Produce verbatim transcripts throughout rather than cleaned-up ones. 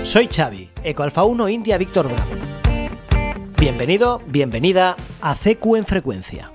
Soy Xavi, Eco Alfa uno India Víctor Bravo. Bienvenido, bienvenida a C Q en Frecuencia.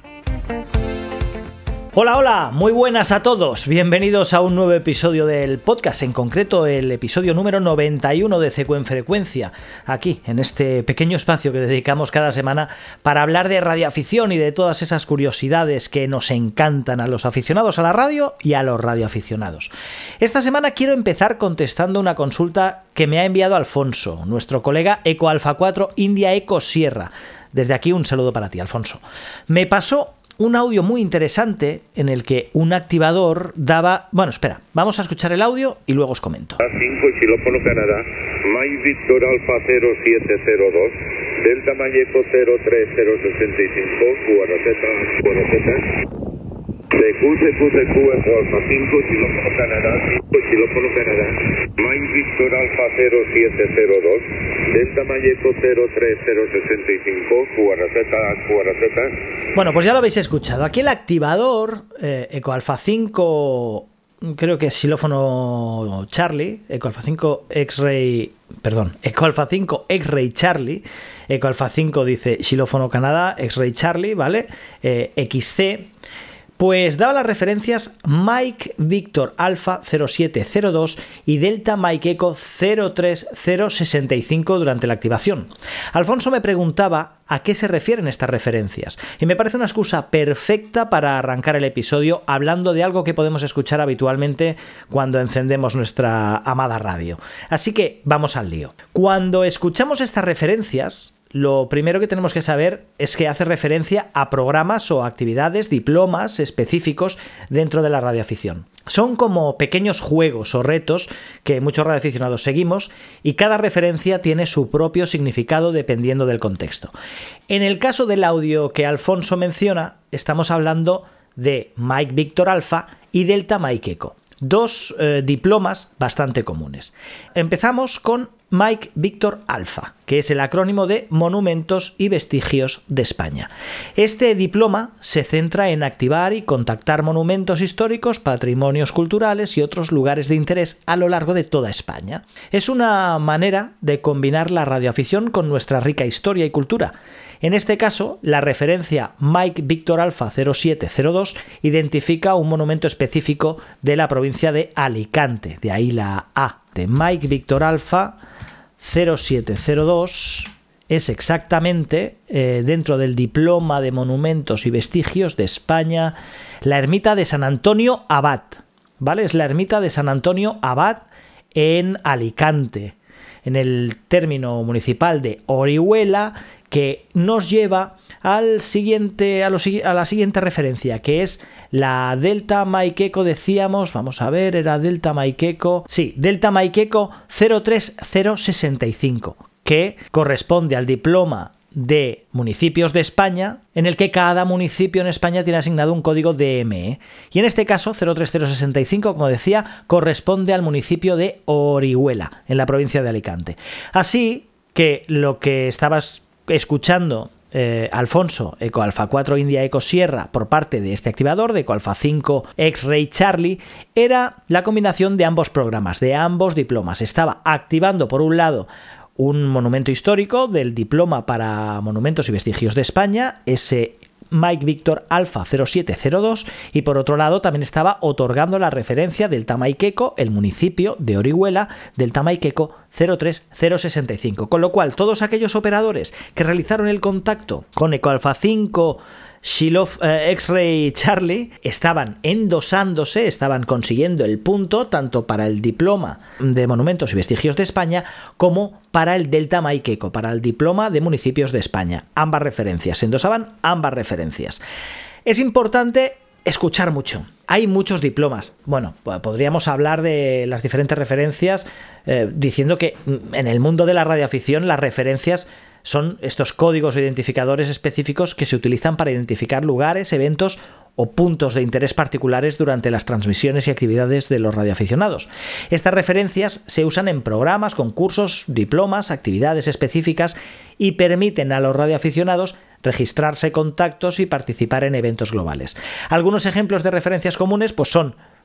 Hola, hola, muy buenas a todos. Bienvenidos a un nuevo episodio del podcast, en concreto el episodio número noventa y uno de C Q en Frecuencia, aquí, en este pequeño espacio que dedicamos cada semana para hablar de radioafición y de todas esas curiosidades que nos encantan a los aficionados a la radio y a los radioaficionados. Esta semana quiero empezar contestando una consulta que me ha enviado Alfonso, nuestro colega Eco Alfa cuatro India Eco Sierra. Desde aquí un saludo para ti, Alfonso. Me pasó un audio muy interesante en el que un activador daba... Bueno, espera, vamos a escuchar el audio y luego os comento. cinco, xilófono Canadá, Mike Victor Alfa cero siete cero dos, Delta Mayeco cero tres cero seis cinco, Cuaraceta, Cuaraceta, C Q, C Q, C Q, Eco Alfa cinco, xilófono Canadá, cinco, xilófono Canadá, Mike Victor Alfa cero siete cero dos, Delta Mayeco cero tres cero seis cinco, Cuaraceta, Cuaraceta. Bueno, pues ya lo habéis escuchado. Aquí el activador, eh, Eco Alfa cinco, creo que es xilófono Charlie, Eco Alfa cinco X-Ray, perdón, Eco Alfa cinco X-Ray Charlie, Eco Alfa cinco dice xilófono Canadá, X-Ray Charlie, ¿vale? Eh, X C, pues daba las referencias Mike Victor Alfa cero siete cero dos y Delta Mike Eco cero tres cero seis cinco durante la activación. Alfonso me preguntaba a qué se refieren estas referencias y me parece una excusa perfecta para arrancar el episodio hablando de algo que podemos escuchar habitualmente cuando encendemos nuestra amada radio. Así que vamos al lío. Cuando escuchamos estas referencias, lo primero que tenemos que saber es que hace referencia a programas o actividades, diplomas específicos dentro de la radioafición. Son como pequeños juegos o retos que muchos radioaficionados seguimos y cada referencia tiene su propio significado dependiendo del contexto. En el caso del audio que Alfonso menciona, estamos hablando de Mike Victor Alfa y Delta Mike Eco, dos eh, diplomas bastante comunes. Empezamos con Mike Victor Alfa, que es el acrónimo de Monumentos y Vestigios de España. Este diploma se centra en activar y contactar monumentos históricos, patrimonios culturales y otros lugares de interés a lo largo de toda España. Es una manera de combinar la radioafición con nuestra rica historia y cultura. En este caso, la referencia Mike Victor Alfa cero siete cero dos identifica un monumento específico de la provincia de Alicante, de ahí la A. De Mike Victor Alfa cero siete cero dos es exactamente, eh, dentro del diploma de monumentos y vestigios de España, la ermita de San Antonio Abad, ¿vale? Es la ermita de San Antonio Abad en Alicante, en el término municipal de Orihuela, que nos lleva al siguiente, a, lo, a la siguiente referencia, que es la Delta Mike Eco, decíamos, vamos a ver, era Delta Mike Eco, sí, Delta Mike Eco cero tres cero seis cinco, que corresponde al diploma de municipios de España, en el que cada municipio en España tiene asignado un código D M E. Y en este caso, cero tres cero seis cinco, como decía, corresponde al municipio de Orihuela, en la provincia de Alicante. Así que lo que estabas escuchando, eh, Alfonso, Eco Alfa cuatro India Eco Sierra, por parte de este activador de Eco Alfa cinco X-Ray Charlie, era la combinación de ambos programas, de ambos diplomas. Estaba activando, por un lado, un monumento histórico del diploma para monumentos y vestigios de España, ese Mike Victor Alfa cero siete cero dos, y por otro lado también estaba otorgando la referencia del Mike Eco, el municipio de Orihuela, del Mike Eco cero tres cero seis cinco. Con lo cual, todos aquellos operadores que realizaron el contacto con Eco Alfa cinco Shiloh, eh, X-Ray Charlie estaban endosándose, estaban consiguiendo el punto tanto para el diploma de monumentos y vestigios de España como para el Delta Mike Eco, para el diploma de municipios de España. Ambas referencias, se endosaban ambas referencias. Es importante escuchar mucho. Hay muchos diplomas. Bueno, podríamos hablar de las diferentes referencias eh, diciendo que en el mundo de la radioafición las referencias son estos códigos o identificadores específicos que se utilizan para identificar lugares, eventos o puntos de interés particulares durante las transmisiones y actividades de los radioaficionados. Estas referencias se usan en programas, concursos, diplomas, actividades específicas y permiten a los radioaficionados registrarse contactos y participar en eventos globales. Algunos ejemplos de referencias comunes pues son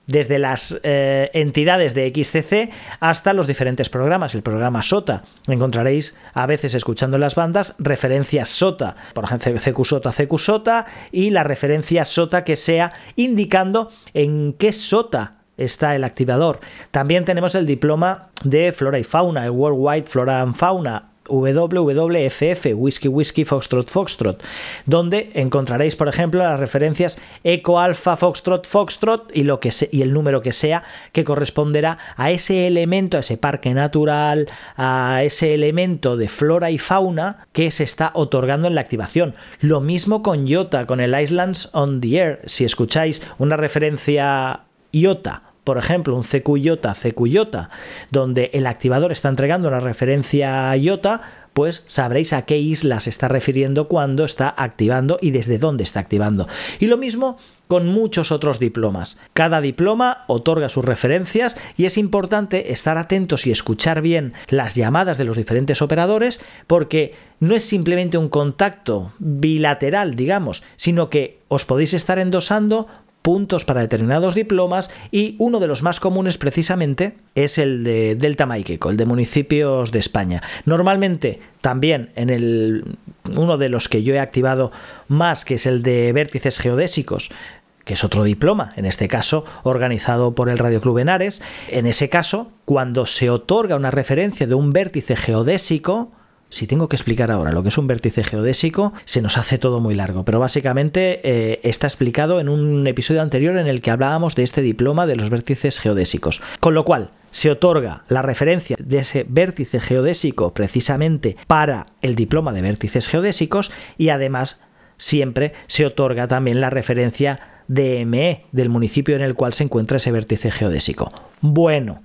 desde las eh, entidades de X C C hasta los diferentes programas. El programa S O T A, encontraréis a veces escuchando en las bandas referencias S O T A, por ejemplo C Q S O T A, C Q S O T A, y la referencia S O T A que sea indicando en qué S O T A está el activador. También tenemos el diploma de Flora y Fauna, el Worldwide Flora and Fauna, W W F F, Whiskey Whiskey Foxtrot Foxtrot, donde encontraréis, por ejemplo, las referencias Eco Alpha Foxtrot Foxtrot y, lo que se, y el número que sea que corresponderá a ese elemento, a ese parque natural, a ese elemento de flora y fauna que se está otorgando en la activación. Lo mismo con I O T A, con el Islands on the Air. Si escucháis una referencia I O T A, por ejemplo, un C Q I O T A, C Q I O T A, donde el activador está entregando una referencia I O T A, pues sabréis a qué isla se está refiriendo cuando está activando y desde dónde está activando. Y lo mismo con muchos otros diplomas. Cada diploma otorga sus referencias y es importante estar atentos y escuchar bien las llamadas de los diferentes operadores, porque no es simplemente un contacto bilateral, digamos, sino que os podéis estar endosando puntos para determinados diplomas, y uno de los más comunes precisamente es el de Delta Maiqueco, el de municipios de España. Normalmente también en el uno de los que yo he activado más, que es el de vértices geodésicos, que es otro diploma, en este caso organizado por el Radio Club Henares. En ese caso, cuando se otorga una referencia de un vértice geodésico, si tengo que explicar ahora lo que es un vértice geodésico, se nos hace todo muy largo, pero básicamente eh, está explicado en un episodio anterior en el que hablábamos de este diploma de los vértices geodésicos. Con lo cual, se otorga la referencia de ese vértice geodésico precisamente para el diploma de vértices geodésicos, y además siempre se otorga también la referencia D M E del municipio en el cual se encuentra ese vértice geodésico. Bueno,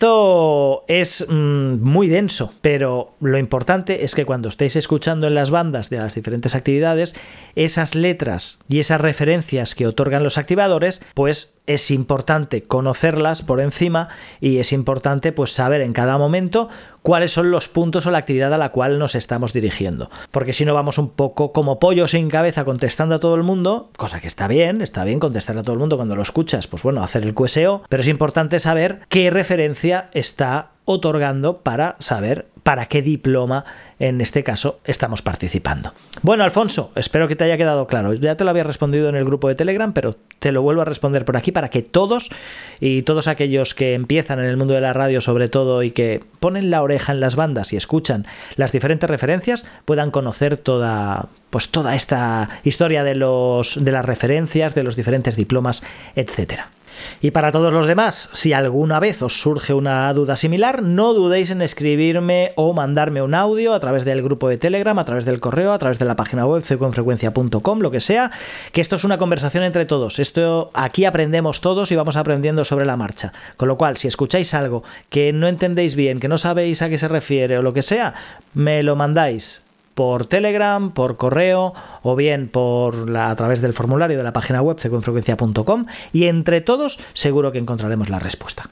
esto es mmm, muy denso, pero lo importante es que cuando estéis escuchando en las bandas de las diferentes actividades, esas letras y esas referencias que otorgan los activadores, pues es importante conocerlas por encima, y es importante pues saber en cada momento cuáles son los puntos o la actividad a la cual nos estamos dirigiendo, porque si no vamos un poco como pollo sin cabeza contestando a todo el mundo, cosa que está bien, está bien contestar a todo el mundo cuando lo escuchas, pues bueno, hacer el Q S O, pero es importante saber qué referencia está otorgando para saber para qué diploma en este caso estamos participando. Bueno, Alfonso, espero que te haya quedado claro. Ya te lo había respondido en el grupo de Telegram, pero te lo vuelvo a responder por aquí para que todos y todos aquellos que empiezan en el mundo de la radio sobre todo y que ponen la oreja en las bandas y escuchan las diferentes referencias puedan conocer toda, pues toda esta historia de los de las referencias, de los diferentes diplomas, etcétera. Y para todos los demás, si alguna vez os surge una duda similar, no dudéis en escribirme o mandarme un audio a través del grupo de Telegram, a través del correo, a través de la página web c q en frecuencia punto com, lo que sea, que esto es una conversación entre todos. Esto aquí aprendemos todos y vamos aprendiendo sobre la marcha. Con lo cual, si escucháis algo que no entendéis bien, que no sabéis a qué se refiere o lo que sea, me lo mandáis por Telegram, por correo o bien por la, a través del formulario de la página web c q en frecuencia punto com, y entre todos seguro que encontraremos la respuesta.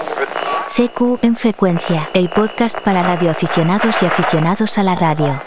C Q en Frecuencia, el podcast para radioaficionados y aficionados a la radio.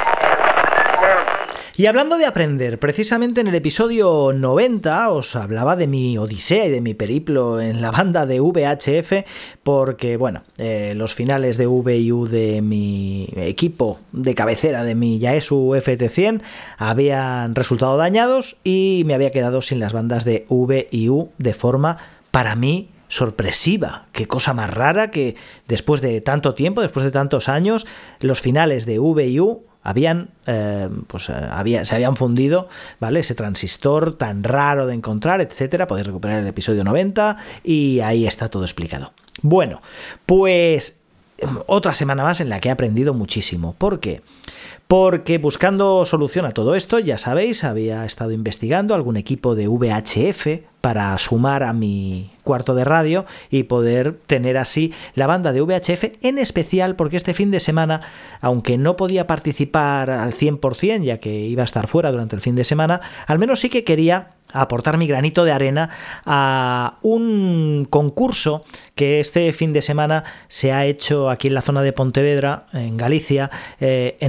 Y hablando de aprender, precisamente en el episodio noventa os hablaba de mi odisea y de mi periplo en la banda de V H F, porque, bueno, eh, los finales de V y U de mi equipo de cabecera de mi Yaesu F T cien habían resultado dañados y me había quedado sin las bandas de V y U de forma, para mí, sorpresiva. Qué cosa más rara que después de tanto tiempo, después de tantos años, los finales de V y U habían eh, pues, eh, había, se habían fundido, ¿vale? Ese transistor tan raro de encontrar, etcétera. Podéis recuperar el episodio noventa y ahí está todo explicado. Bueno, pues otra semana más en la que he aprendido muchísimo. ¿Por qué? Porque buscando solución a todo esto, ya sabéis, había estado investigando algún equipo de V H F para sumar a mi cuarto de radio y poder tener así la banda de V H F, en especial porque este fin de semana, aunque no podía participar al cien por ciento ya que iba a estar fuera durante el fin de semana, al menos sí que quería aportar mi granito de arena a un concurso que este fin de semana se ha hecho aquí en la zona de Pontevedra, en Galicia, eh, en la banda de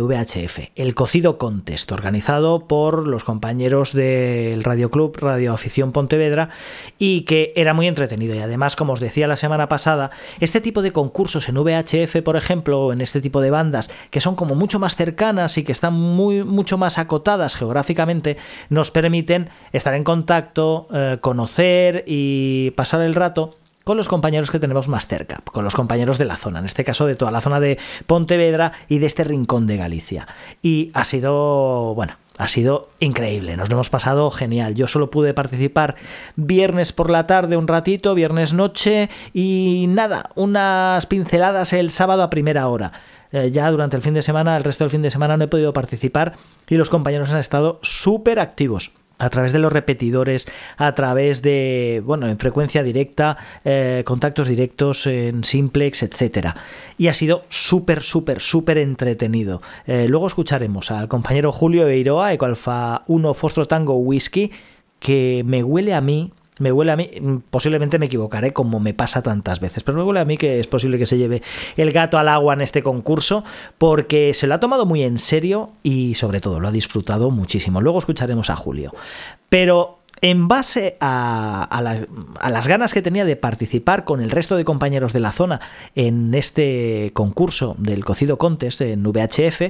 V H F, el Cocido Contest, organizado por los compañeros del Radio Club Radio Afición Pontevedra, y que era muy entretenido. Y además, como os decía la semana pasada, este tipo de concursos en V H F, por ejemplo, en este tipo de bandas que son como mucho más cercanas y que están muy, mucho más acotadas geográficamente, nos permiten estar en contacto, eh, conocer y pasar el rato con los compañeros que tenemos más cerca, con los compañeros de la zona, en este caso de toda la zona de Pontevedra y de este rincón de Galicia. Y ha sido, bueno, ha sido increíble, nos lo hemos pasado genial. Yo solo pude participar viernes por la tarde un ratito, viernes noche, y nada, unas pinceladas el sábado a primera hora. Eh, ya durante el fin de semana, el resto del fin de semana no he podido participar y los compañeros han estado súper activos. A través de los repetidores, a través de, bueno, en frecuencia directa, eh, contactos directos en simplex, etcétera. Y ha sido súper, súper, súper entretenido. Eh, luego escucharemos al compañero Julio Eiroa, Ecoalfa uno Fostro Tango Whisky, que me huele a mí, me huele a mí, posiblemente me equivocaré como me pasa tantas veces, pero me huele a mí que es posible que se lleve el gato al agua en este concurso, porque se lo ha tomado muy en serio y sobre todo lo ha disfrutado muchísimo. Luego escucharemos a Julio. Pero en base a, a, la, a las ganas que tenía de participar con el resto de compañeros de la zona en este concurso del Cocido Contest en V H F,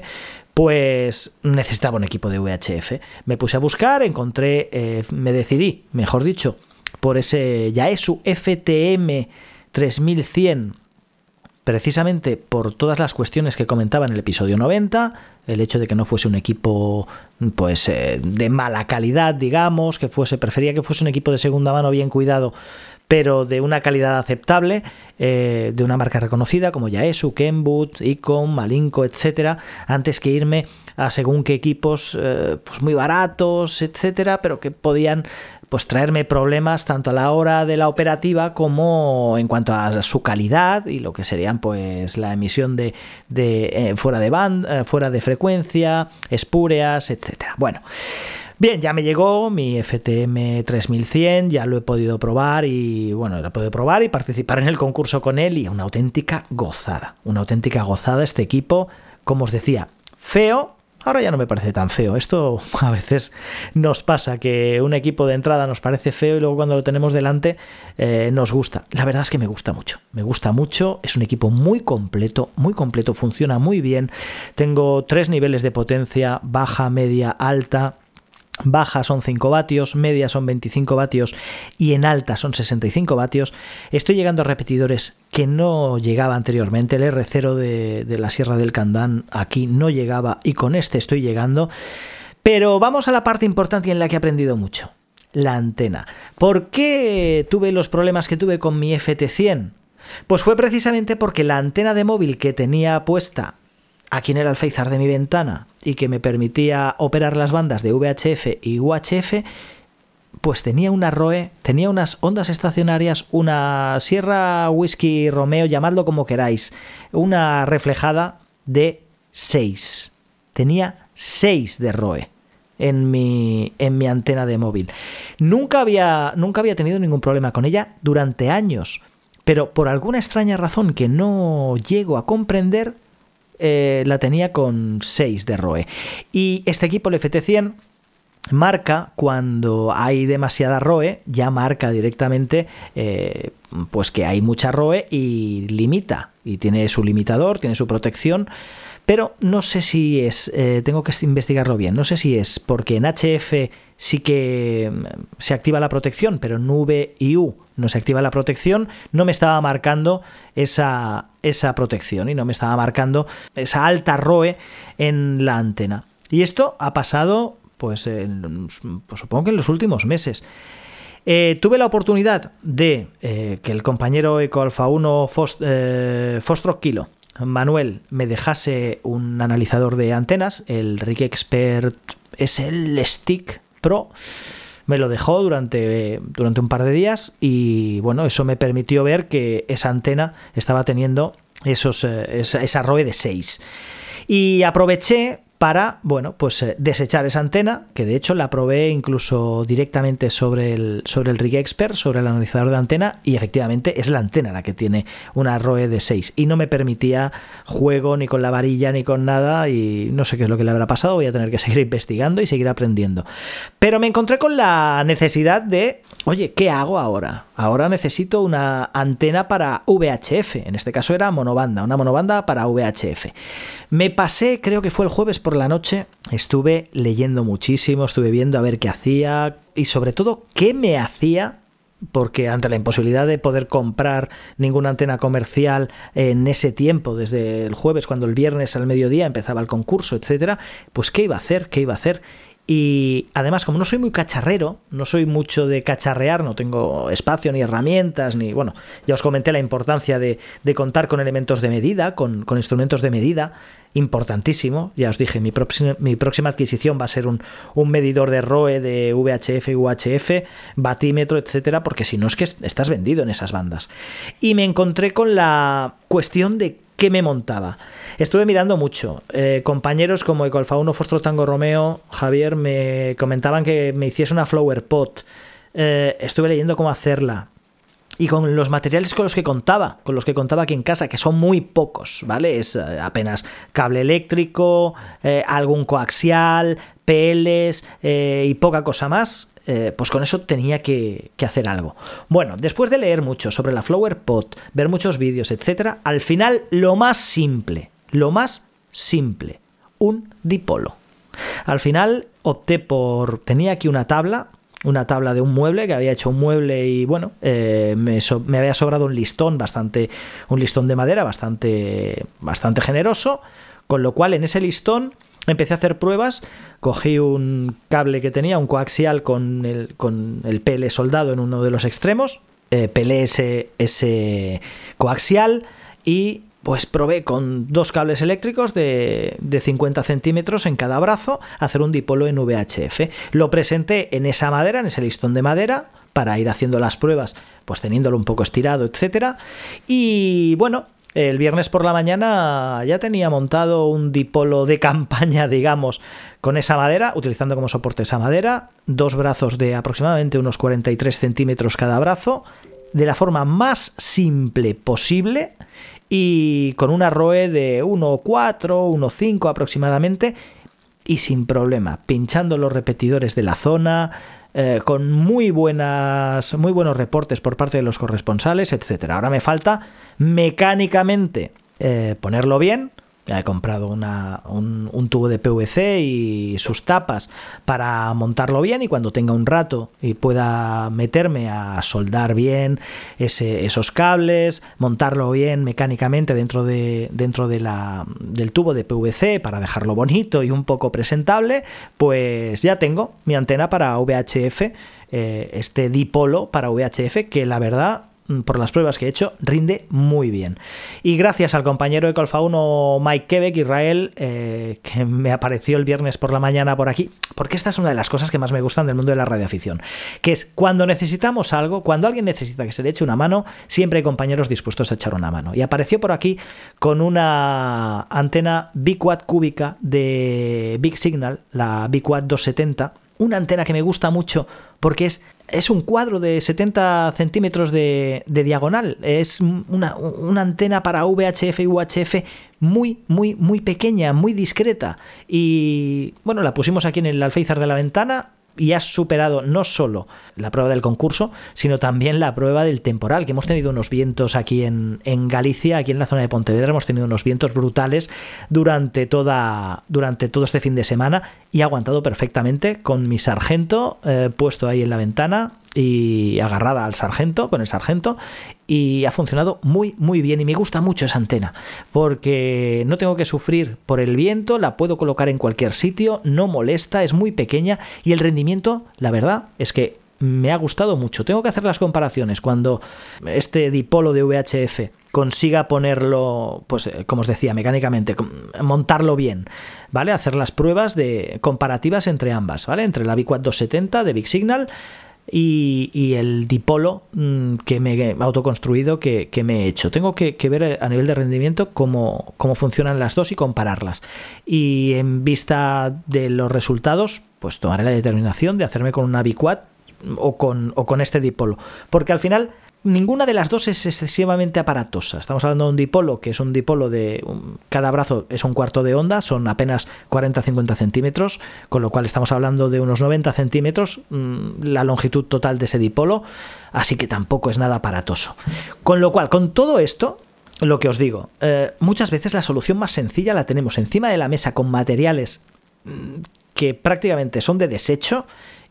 pues necesitaba un equipo de V H F. Me puse a buscar, encontré, eh, me decidí, mejor dicho, por ese Yaesu F T M tres mil cien, precisamente por todas las cuestiones que comentaba en el episodio noventa, el hecho de que no fuese un equipo pues eh, de mala calidad, digamos, que fuese, prefería que fuese un equipo de segunda mano bien cuidado, pero de una calidad aceptable, eh, de una marca reconocida como Yaesu, Kenwood, Icon, Malinco, etcétera, antes que irme a según qué equipos eh, pues muy baratos, etcétera, pero que podían pues traerme problemas tanto a la hora de la operativa como en cuanto a su calidad y lo que serían pues la emisión de, de eh, fuera de banda, eh, fuera de frecuencia, espúreas, etcétera. Bueno, bien, ya me llegó mi F T M tres mil cien, ya lo he podido probar y bueno, lo he podido probar y participar en el concurso con él, y una auténtica gozada, una auténtica gozada este equipo, como os decía, feo. Ahora ya no me parece tan feo. Esto a veces nos pasa, que un equipo de entrada nos parece feo y luego cuando lo tenemos delante eh, nos gusta. La verdad es que me gusta mucho. Me gusta mucho. Es un equipo muy completo, muy completo. Funciona muy bien. Tengo tres niveles de potencia: baja, media, alta. Baja son cinco vatios, media son veinticinco vatios y en alta son sesenta y cinco vatios. Estoy llegando a repetidores que no llegaba anteriormente. El R cero de, de la Sierra del Candán aquí no llegaba y con este estoy llegando. Pero vamos a la parte importante y en la que he aprendido mucho: la antena. ¿Por qué tuve los problemas que tuve con mi F T cien? Pues fue precisamente porque la antena de móvil que tenía puesta aquí en el alféizar de mi ventana y que me permitía operar las bandas de V H F y U H F, pues tenía una R O E, tenía unas ondas estacionarias, una Sierra Whisky Romeo, llamadlo como queráis, una reflejada de seis. Tenía seis de R O E en mi, en mi antena de móvil. Nunca había, nunca había tenido ningún problema con ella durante años, pero por alguna extraña razón que no llego a comprender, Eh, la tenía con seis de R O E. Y este equipo, el F T cien, marca cuando hay demasiada R O E, ya marca directamente eh, pues que hay mucha R O E y limita, y tiene su limitador, tiene su protección. Pero no sé si es, eh, tengo que investigarlo bien, no sé si es porque en H F sí que se activa la protección, pero en V y U no se activa la protección, no me estaba marcando esa, esa protección y no me estaba marcando esa alta R O E en la antena. Y esto ha pasado, pues, en, pues supongo que en los últimos meses. Eh, tuve la oportunidad de eh, que el compañero Ecoalfa uno Fost, eh, Fostro Kilo, Manuel, me dejase un analizador de antenas, el Rig Expert S L Stick Pro. Me lo dejó durante, durante un par de días y bueno, eso me permitió ver que esa antena estaba teniendo esos, esa, esa R O E de seis. Y aproveché para, bueno, pues eh, desechar esa antena, que de hecho la probé incluso directamente sobre el, sobre el Rig Expert, sobre el analizador de antena, y efectivamente es la antena la que tiene una R O E de seis, y no me permitía juego ni con la varilla ni con nada, y no sé qué es lo que le habrá pasado, voy a tener que seguir investigando y seguir aprendiendo. Pero me encontré con la necesidad de, oye, ¿qué hago ahora? Ahora necesito una antena para V H F, en este caso era monobanda, una monobanda para V H F. Me pasé, creo que fue el jueves por la noche, estuve leyendo muchísimo, estuve viendo a ver qué hacía y sobre todo qué me hacía, porque ante la imposibilidad de poder comprar ninguna antena comercial en ese tiempo, desde el jueves, cuando el viernes al mediodía empezaba el concurso, etcétera, pues qué iba a hacer, qué iba a hacer. Y además, como no soy muy cacharrero, no soy mucho de cacharrear, no tengo espacio ni herramientas, ni, bueno, ya os comenté la importancia de, de contar con elementos de medida, con, con instrumentos de medida, importantísimo. Ya os dije, mi, próxima, mi próxima adquisición va a ser un, un medidor de R O E, de V H F, U H F, batímetro, etcétera, porque si no es que estás vendido en esas bandas. Y me encontré con la cuestión de qué me montaba. Estuve mirando mucho. Eh, compañeros como Eco Alfa uno, Foxtrot Tango Romeo, Javier, me comentaban que me hiciese una Flower Pot. Eh, estuve leyendo cómo hacerla. Y con los materiales con los que contaba, con los que contaba aquí en casa, que son muy pocos, ¿vale? Es eh, apenas cable eléctrico, eh, algún coaxial, P Ls eh, y poca cosa más. Eh, pues con eso tenía que, que hacer algo. Bueno, después de leer mucho sobre la Flower Pot, ver muchos vídeos, etcétera, al final lo más simple, lo más simple, un dipolo. Al final opté por, tenía aquí una tabla, una tabla de un mueble, que había hecho un mueble y bueno, eh, me, so, me había sobrado un listón bastante, un listón de madera bastante, bastante generoso, con lo cual en ese listón empecé a hacer pruebas, cogí un cable que tenía, un coaxial con el, con el P L soldado en uno de los extremos, eh, pelé ese, ese coaxial y pues probé con dos cables eléctricos de, de cincuenta centímetros en cada brazo hacer un dipolo en V H F. Lo presenté en esa madera, en ese listón de madera, para ir haciendo las pruebas, pues teniéndolo un poco estirado, etcétera. Y bueno, el viernes por la mañana ya tenía montado un dipolo de campaña, digamos, con esa madera, utilizando como soporte esa madera, dos brazos de aproximadamente unos cuarenta y tres centímetros cada brazo, de la forma más simple posible y con una R O E de uno coma cuatro, uno coma cinco aproximadamente y sin problema, pinchando los repetidores de la zona, Eh, con muy buenas, muy buenos reportes por parte de los corresponsales, etcétera. Ahora me falta mecánicamente eh, ponerlo bien. Ya he comprado una, un, un tubo de P V C y sus tapas para montarlo bien, y cuando tenga un rato y pueda meterme a soldar bien ese, esos cables, montarlo bien mecánicamente dentro, de, dentro de la, del tubo de P V C para dejarlo bonito y un poco presentable, pues ya tengo mi antena para V H F, eh, este dipolo para V H F, que la verdad, por las pruebas que he hecho, rinde muy bien. Y gracias al compañero de Eco Alfa uno, Mike Quebec, Israel, eh, que me apareció el viernes por la mañana por aquí, porque esta es una de las cosas que más me gustan del mundo de la radioafición, que es cuando necesitamos algo, cuando alguien necesita que se le eche una mano, siempre hay compañeros dispuestos a echar una mano. Y apareció por aquí con una antena biquad cúbica de Big Signal, la biquad doscientos setenta, una antena que me gusta mucho porque es, es un cuadro de setenta centímetros de, de diagonal. Es una, una antena para V H F y U H F muy, muy, muy pequeña, muy discreta. Y bueno, la pusimos aquí en el alféizar de la ventana y has superado no solo la prueba del concurso, sino también la prueba del temporal, que hemos tenido unos vientos aquí en, en Galicia, aquí en la zona de Pontevedra, hemos tenido unos vientos brutales durante, toda, durante todo este fin de semana, y he aguantado perfectamente con mi sargento eh, puesto ahí en la ventana y agarrada al sargento, con el sargento, y ha funcionado muy muy bien, y me gusta mucho esa antena porque no tengo que sufrir por el viento, la puedo colocar en cualquier sitio, no molesta, es muy pequeña, y el rendimiento, la verdad es que me ha gustado mucho. Tengo que hacer las comparaciones cuando este dipolo de V H F consiga ponerlo, pues como os decía, mecánicamente, montarlo bien, ¿vale? Hacer las pruebas de comparativas entre ambas, ¿vale? Entre la biquad doscientos setenta de Big Signal y, y el dipolo mmm, que me he autoconstruido que, que me he hecho. Tengo que, que ver a nivel de rendimiento cómo, cómo funcionan las dos y compararlas. Y en vista de los resultados, pues tomaré la determinación de hacerme con una biquad o con, o con este dipolo. Porque al final ninguna de las dos es excesivamente aparatosa. Estamos hablando de un dipolo que es un dipolo de... Un, cada brazo es un cuarto de onda, son apenas cuarenta a cincuenta centímetros, con lo cual estamos hablando de unos noventa centímetros mmm, la longitud total de ese dipolo, así que tampoco es nada aparatoso. Con lo cual, con todo esto, lo que os digo, eh, muchas veces la solución más sencilla la tenemos encima de la mesa con materiales mmm, que prácticamente son de desecho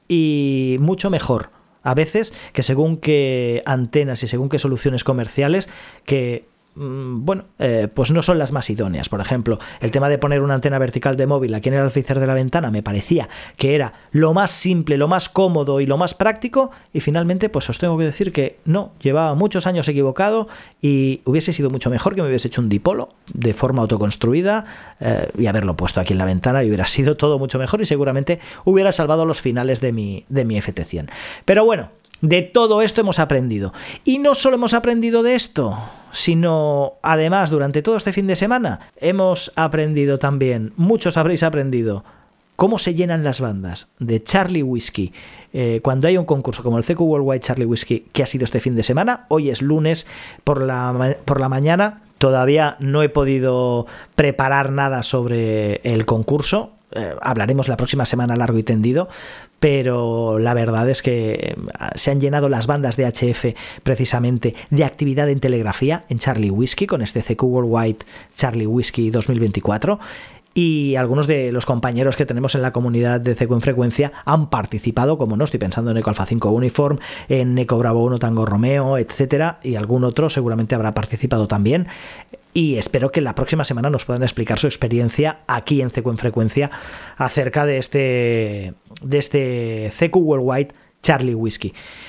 y mucho mejor a veces que según qué antenas y según qué soluciones comerciales que, bueno, eh, pues no son las más idóneas. Por ejemplo, el tema de poner una antena vertical de móvil aquí en el alféizar de la ventana me parecía que era lo más simple, lo más cómodo y lo más práctico, y finalmente pues os tengo que decir que no, llevaba muchos años equivocado y hubiese sido mucho mejor que me hubiese hecho un dipolo de forma autoconstruida eh, y haberlo puesto aquí en la ventana, y hubiera sido todo mucho mejor y seguramente hubiera salvado los finales de mi, de mi F T cien. Pero bueno, de todo esto hemos aprendido. Y no solo hemos aprendido de esto, sino además durante todo este fin de semana hemos aprendido también, muchos habréis aprendido, cómo se llenan las bandas de Charlie Whiskey eh, cuando hay un concurso como el C Q Worldwide Charlie Whiskey que ha sido este fin de semana. Hoy es lunes por la, por la mañana, todavía no he podido preparar nada sobre el concurso. Eh, hablaremos la próxima semana largo y tendido, pero la verdad es que se han llenado las bandas de H F precisamente de actividad en telegrafía en Charlie Whiskey con este C Q Worldwide Charlie Whiskey dos mil veinticuatro, y algunos de los compañeros que tenemos en la comunidad de C Q en frecuencia han participado, como no, estoy pensando en Eco Alfa cinco Uniform, en Eco Bravo uno Tango Romeo, etcétera, y algún otro seguramente habrá participado también. Y espero que la próxima semana nos puedan explicar su experiencia aquí en C Q en frecuencia acerca de este, de este C Q Worldwide Charlie Whiskey.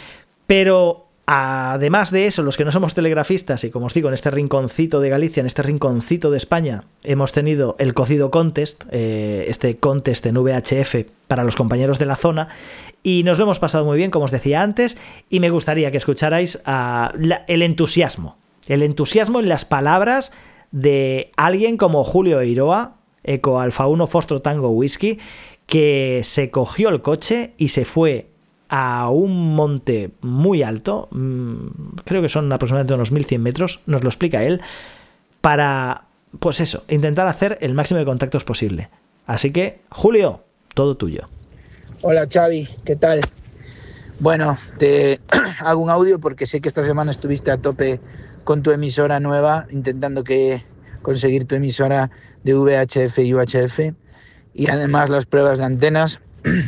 Pero además de eso, los que no somos telegrafistas, y como os digo, en este rinconcito de Galicia, en este rinconcito de España, hemos tenido el Cocido Contest, eh, este contest en V H F para los compañeros de la zona, y nos lo hemos pasado muy bien, como os decía antes, y me gustaría que escucharais uh, la, el entusiasmo. El entusiasmo en las palabras de alguien como Julio Eiroa, Eco Alfa uno Foxtrot Tango Whiskey, que se cogió el coche y se fue a un monte muy alto, creo que son aproximadamente unos mil cien metros, nos lo explica él, para, pues eso, intentar hacer el máximo de contactos posible. Así que, Julio, todo tuyo. Hola Xavi, ¿qué tal? Bueno, te hago un audio porque sé que esta semana estuviste a tope con tu emisora nueva, intentando que conseguir tu emisora de V H F y U H F, y además las pruebas de antenas.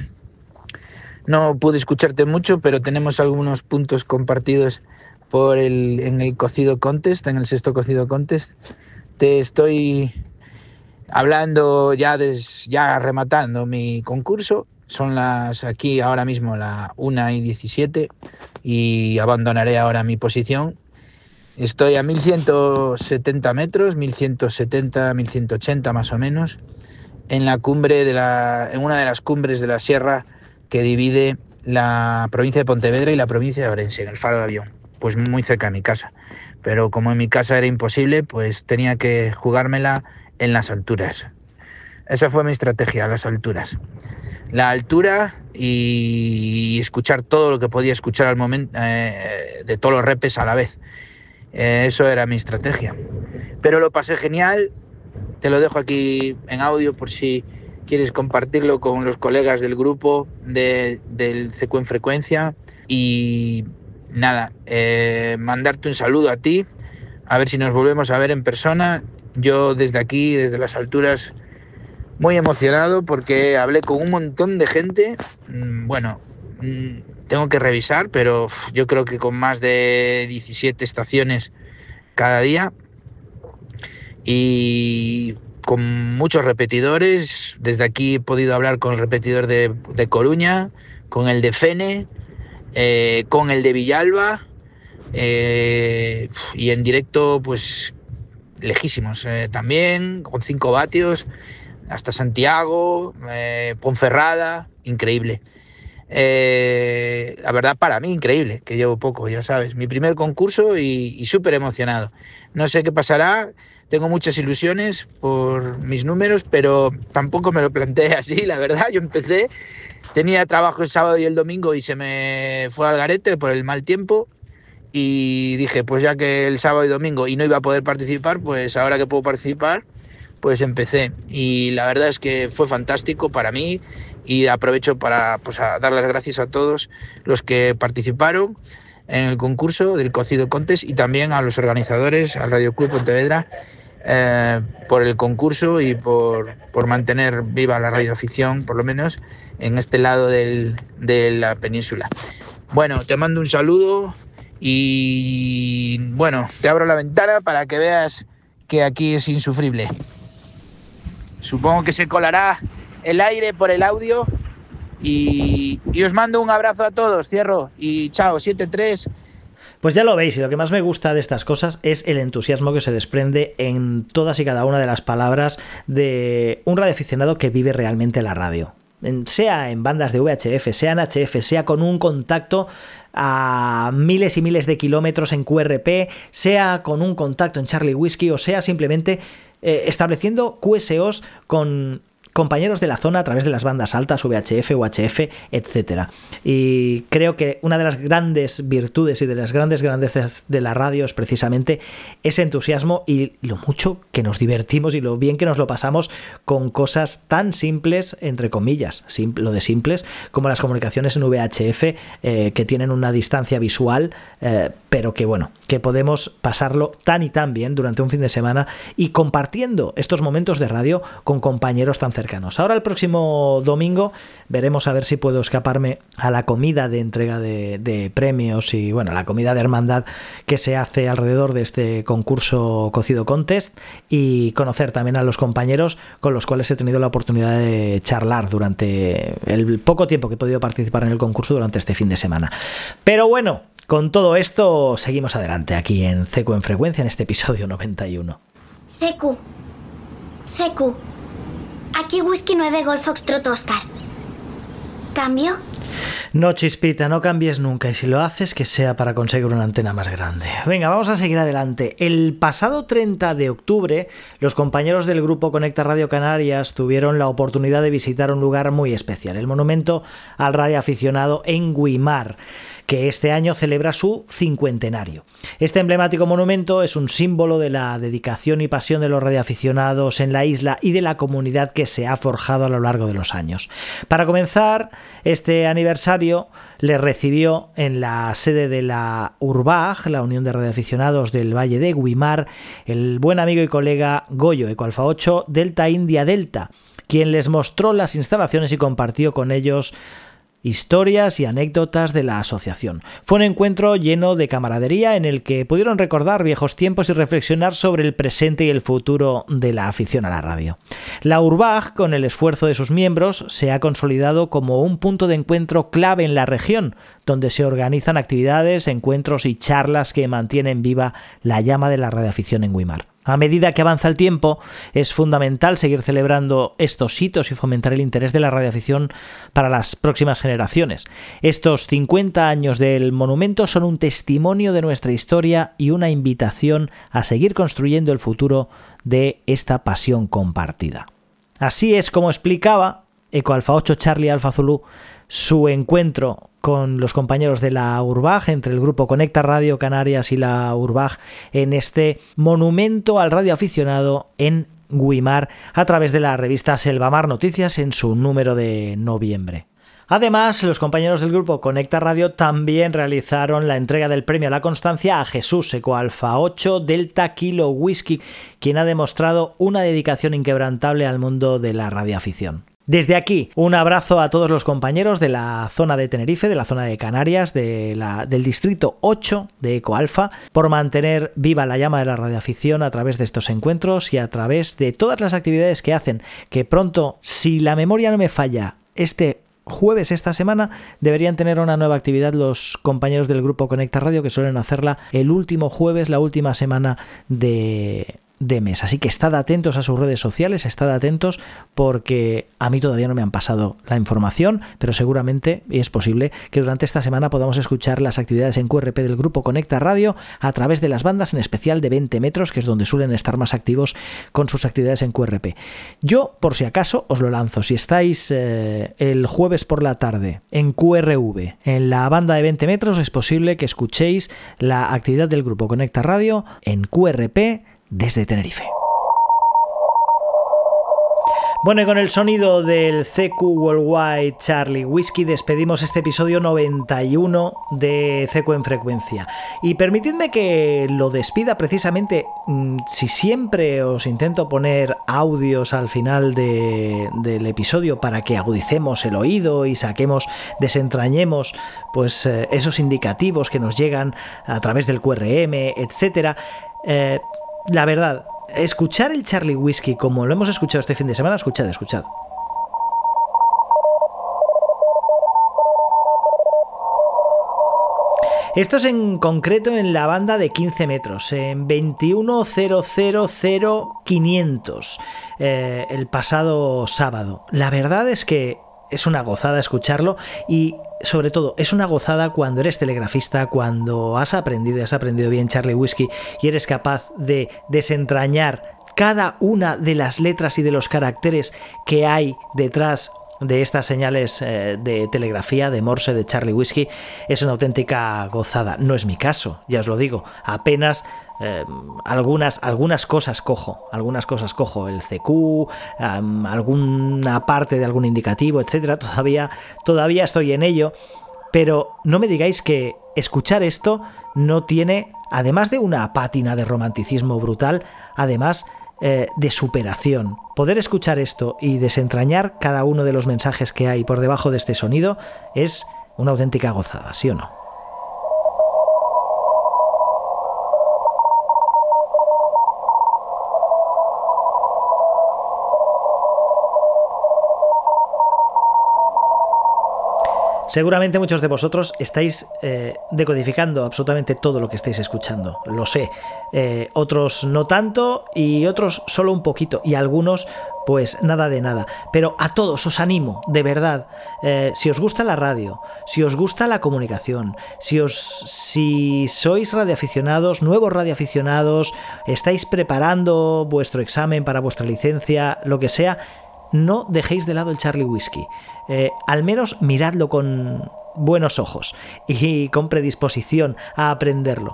No pude escucharte mucho, pero tenemos algunos puntos compartidos por el, en el Cocido Contest, en el sexto Cocido Contest. Te estoy hablando ya, des, ya rematando mi concurso. Son las aquí ahora mismo la una y diecisiete y abandonaré ahora mi posición. Estoy a mil ciento setenta metros, mil ciento setenta, mil ciento ochenta más o menos, en la cumbre de la, en una de las cumbres de la sierra que divide la provincia de Pontevedra y la provincia de Orense, en el Faro de Avión, pues muy cerca de mi casa. Pero como en mi casa era imposible, pues tenía que jugármela en las alturas. Esa fue mi estrategia, las alturas. La altura y escuchar todo lo que podía escuchar al momento, eh, de todos los repes a la vez. Eh, eso era mi estrategia. Pero lo pasé genial. Te lo dejo aquí en audio por si quieres compartirlo con los colegas del grupo de, del C Q en frecuencia. Y nada, eh, mandarte un saludo a ti, a ver si nos volvemos a ver en persona. Yo desde aquí, desde las alturas, muy emocionado porque hablé con un montón de gente. Bueno, tengo que revisar, pero uf, yo creo que con más de diecisiete estaciones cada día y con muchos repetidores. Desde aquí he podido hablar con el repetidor de, de Coruña, con el de Fene, eh, con el de Villalba, eh, y en directo pues lejísimos, eh, también con cinco vatios hasta Santiago, eh, Ponferrada, increíble. Eh, la verdad, para mí, increíble, que llevo poco, ya sabes. Mi primer concurso y, y súper emocionado. No sé qué pasará, tengo muchas ilusiones por mis números, pero tampoco me lo planteé así, la verdad. Yo empecé, tenía trabajo el sábado y el domingo y se me fue al garete por el mal tiempo. Y dije, pues ya que el sábado y domingo y no iba a poder participar, pues ahora que puedo participar, pues empecé. Y la verdad es que fue fantástico para mí y aprovecho para pues, a dar las gracias a todos los que participaron en el concurso del Cocido Contest y también a los organizadores, al Radio Club Pontevedra, eh, por el concurso y por, por mantener viva la radioafición, por lo menos en este lado del, de la península. Bueno, te mando un saludo y bueno, te abro la ventana para que veas que aquí es insufrible. Supongo que se colará el aire por el audio y, y os mando un abrazo a todos. Cierro y chao, siete tres. Pues ya lo veis, y lo que más me gusta de estas cosas es el entusiasmo que se desprende en todas y cada una de las palabras de un radioaficionado que vive realmente la radio. Sea en bandas de V H F, sea en H F, sea con un contacto a miles y miles de kilómetros en Q R P, sea con un contacto en Charlie Whiskey o sea simplemente eh, estableciendo Q S Os con compañeros de la zona a través de las bandas altas, V H F, U H F, etcétera. Y creo que una de las grandes virtudes y de las grandes grandezas de la radio es precisamente ese entusiasmo y lo mucho que nos divertimos y lo bien que nos lo pasamos con cosas tan simples, entre comillas, simple, lo de simples, como las comunicaciones en V H F, eh, que tienen una distancia visual, eh, pero que bueno, que podemos pasarlo tan y tan bien durante un fin de semana y compartiendo estos momentos de radio con compañeros tan cercanos. Ahora el próximo domingo veremos a ver si puedo escaparme a la comida de entrega de, de premios y bueno, la comida de hermandad que se hace alrededor de este concurso Cocido Contest y conocer también a los compañeros con los cuales he tenido la oportunidad de charlar durante el poco tiempo que he podido participar en el concurso durante este fin de semana. Pero bueno, con todo esto seguimos adelante aquí en C Q en Frecuencia en este episodio noventa y uno. C Q. C Q. Aquí Whisky nueve Golf Foxtrot Oscar. ¿Cambio? No, Chispita, no cambies nunca y si lo haces que sea para conseguir una antena más grande. Venga, vamos a seguir adelante. El pasado treinta de octubre, los compañeros del grupo Conecta Radio Canarias tuvieron la oportunidad de visitar un lugar muy especial, el monumento al radioaficionado en Güímar, que este año celebra su cincuentenario. Este emblemático monumento es un símbolo de la dedicación y pasión de los radioaficionados en la isla y de la comunidad que se ha forjado a lo largo de los años. Para comenzar este aniversario, le recibió en la sede de la URBAG, la Unión de Radioaficionados del Valle de Güímar, el buen amigo y colega Goyo, Eco Alfa ocho, Delta India Delta, quien les mostró las instalaciones y compartió con ellos historias y anécdotas de la asociación. Fue un encuentro lleno de camaradería en el que pudieron recordar viejos tiempos y reflexionar sobre el presente y el futuro de la afición a la radio. La URBAG, con el esfuerzo de sus miembros, se ha consolidado como un punto de encuentro clave en la región, donde se organizan actividades, encuentros y charlas que mantienen viva la llama de la radioafición en Güímar. A medida que avanza el tiempo, es fundamental seguir celebrando estos hitos y fomentar el interés de la radioafición para las próximas generaciones. Estos cincuenta años del monumento son un testimonio de nuestra historia y una invitación a seguir construyendo el futuro de esta pasión compartida. Así es como explicaba Eco Alfa ocho Charlie Alfa Zulu su encuentro con los compañeros de la URBAG, entre el grupo Conecta Radio Canarias y la URBAG, en este monumento al radioaficionado en Güímar, a través de la revista Selvamar Noticias en su número de noviembre. Además, los compañeros del grupo Conecta Radio también realizaron la entrega del premio a la constancia a Jesús, Eco Alfa ocho Delta Kilo Whisky, quien ha demostrado una dedicación inquebrantable al mundo de la radioafición. Desde aquí, un abrazo a todos los compañeros de la zona de Tenerife, de la zona de Canarias, de la, del distrito ocho de Eco Alfa, por mantener viva la llama de la radioafición a través de estos encuentros y a través de todas las actividades que hacen, que pronto, si la memoria no me falla, este jueves esta semana deberían tener una nueva actividad los compañeros del grupo Conecta Radio, que suelen hacerla el último jueves, la última semana de de mes. Así que estad atentos a sus redes sociales, estad atentos porque a mí todavía no me han pasado la información, pero seguramente y es posible que durante esta semana podamos escuchar las actividades en Q R P del grupo Conecta Radio a través de las bandas, en especial de veinte metros, que es donde suelen estar más activos con sus actividades en Q R P. Yo, por si acaso, os lo lanzo. Si estáis eh, el jueves por la tarde en Q R V, en la banda de veinte metros, es posible que escuchéis la actividad del grupo Conecta Radio en Q R P desde Tenerife. Bueno, y con el sonido del C Q Worldwide Charlie Whiskey despedimos este episodio noventa y uno de C Q en Frecuencia. Y permitidme que lo despida precisamente, si siempre os intento poner audios al final de, del episodio para que agudicemos el oído y saquemos, desentrañemos pues eh, esos indicativos que nos llegan a través del Q R M, etcétera. Eh, la verdad, escuchar el Charlie Whiskey como lo hemos escuchado este fin de semana, escuchad, escuchad. Esto es en concreto en la banda de quince metros, en veintiuno cero cero cero quinientos, eh, el pasado sábado. La verdad es que es una gozada escucharlo y sobre todo es una gozada cuando eres telegrafista, cuando has aprendido, has aprendido bien Charlie Whiskey y eres capaz de desentrañar cada una de las letras y de los caracteres que hay detrás de estas señales eh, de telegrafía, de Morse, de Charlie Whiskey. Es una auténtica gozada. No es mi caso, ya os lo digo, apenas eh, algunas, algunas cosas cojo, algunas cosas cojo, el C Q, um, alguna parte de algún indicativo, etcétera. Todavía, todavía estoy en ello, pero no me digáis que escuchar esto no tiene, además de una pátina de romanticismo brutal, además Eh, de superación. Poder escuchar esto y desentrañar cada uno de los mensajes que hay por debajo de este sonido es una auténtica gozada, ¿sí o no? Seguramente muchos de vosotros estáis eh, decodificando absolutamente todo lo que estáis escuchando, lo sé. Eh, otros no tanto y otros solo un poquito y algunos pues nada de nada. Pero a todos os animo, de verdad, eh, si os gusta la radio, si os gusta la comunicación, si, os, si sois radioaficionados, nuevos radioaficionados, estáis preparando vuestro examen para vuestra licencia, lo que sea, no dejéis de lado el Charlie Whiskey. Eh, al menos miradlo con buenos ojos y con predisposición a aprenderlo,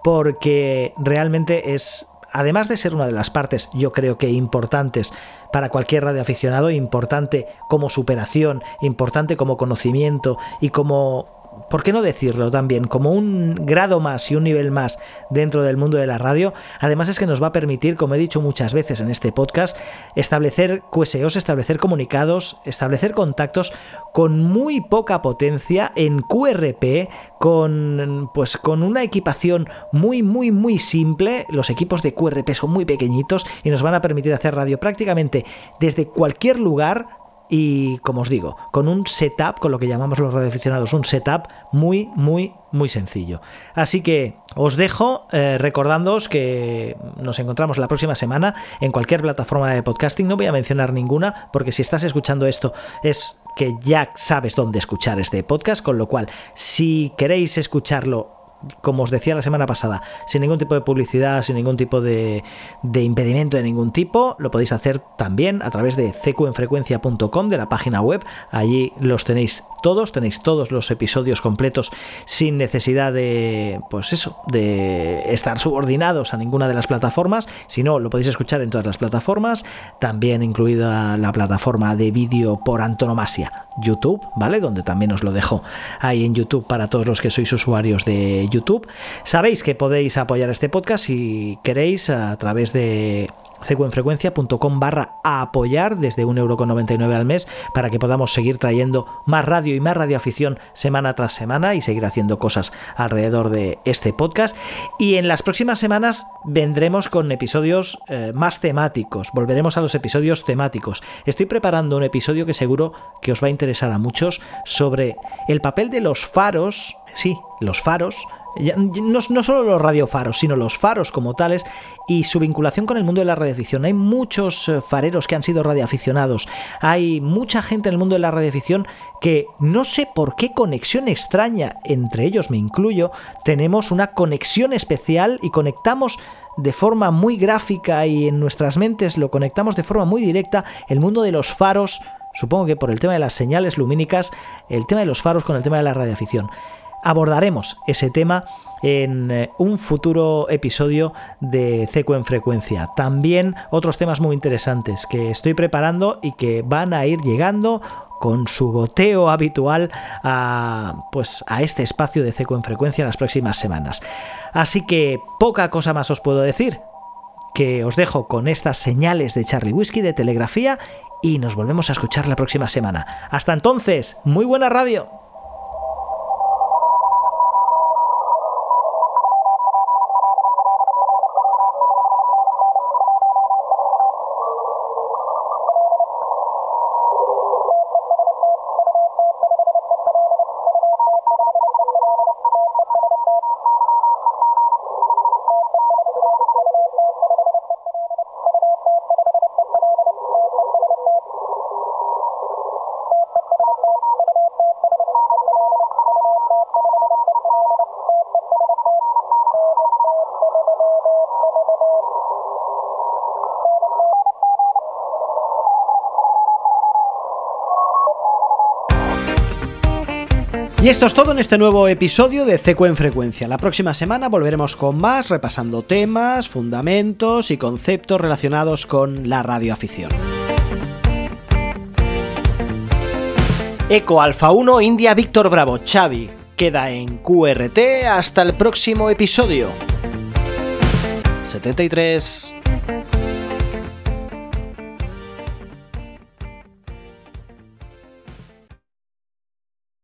porque realmente es, además de ser una de las partes, yo creo que importantes para cualquier radioaficionado, importante como superación, importante como conocimiento y como, ¿por qué no decirlo también? Como un grado más y un nivel más dentro del mundo de la radio. Además es que nos va a permitir, como he dicho muchas veces en este podcast, establecer Q S Os, establecer comunicados, establecer contactos con muy poca potencia en Q R P, con, pues, con una equipación muy, muy, muy simple. Los equipos de Q R P son muy pequeñitos y nos van a permitir hacer radio prácticamente desde cualquier lugar. Y como os digo, con un setup, con lo que llamamos los radioaficionados, un setup muy, muy, muy sencillo. Así que os dejo eh, recordándoos que nos encontramos la próxima semana en cualquier plataforma de podcasting. No voy a mencionar ninguna, porque si estás escuchando esto es que ya sabes dónde escuchar este podcast, con lo cual, si queréis escucharlo, como os decía la semana pasada, sin ningún tipo de publicidad, sin ningún tipo de, de impedimento de ningún tipo, lo podéis hacer también a través de c q en frecuencia punto com, de la página web. Allí los tenéis todos, tenéis todos los episodios completos sin necesidad de, pues eso, de estar subordinados a ninguna de las plataformas. Si no, lo podéis escuchar en todas las plataformas, también incluida la plataforma de vídeo por antonomasia, YouTube, ¿vale? Donde también os lo dejo ahí en YouTube para todos los que sois usuarios de YouTube. Sabéis que podéis apoyar este podcast si queréis a través de c q en frecuencia punto com barra apoyar desde un euro con noventa y nueve al mes, para que podamos seguir trayendo más radio y más radioafición semana tras semana y seguir haciendo cosas alrededor de este podcast. Y en las próximas semanas vendremos con episodios eh, más temáticos, volveremos a los episodios temáticos. Estoy preparando un episodio que seguro que os va a interesar a muchos sobre el papel de los faros, sí, los faros, No, no solo los radiofaros, sino los faros como tales y su vinculación con el mundo de la radioafición. Hay muchos fareros que han sido radioaficionados, hay mucha gente en el mundo de la radioafición que no sé por qué conexión extraña, entre ellos me incluyo, tenemos una conexión especial y conectamos de forma muy gráfica y en nuestras mentes lo conectamos de forma muy directa el mundo de los faros, supongo que por el tema de las señales lumínicas, el tema de los faros con el tema de la radioafición. Abordaremos ese tema en un futuro episodio de C Q en Frecuencia. También otros temas muy interesantes que estoy preparando y que van a ir llegando con su goteo habitual a, pues, a este espacio de C Q en Frecuencia en las próximas semanas. Así que poca cosa más os puedo decir, que os dejo con estas señales de Charlie Whiskey de telegrafía y nos volvemos a escuchar la próxima semana. Hasta entonces, muy buena radio. Y esto es todo en este nuevo episodio de C Q en Frecuencia. La próxima semana volveremos con más, repasando temas, fundamentos y conceptos relacionados con la radioafición. Eco Alfa uno India Víctor Bravo Xavi queda en Q R T hasta el próximo episodio. setenta y tres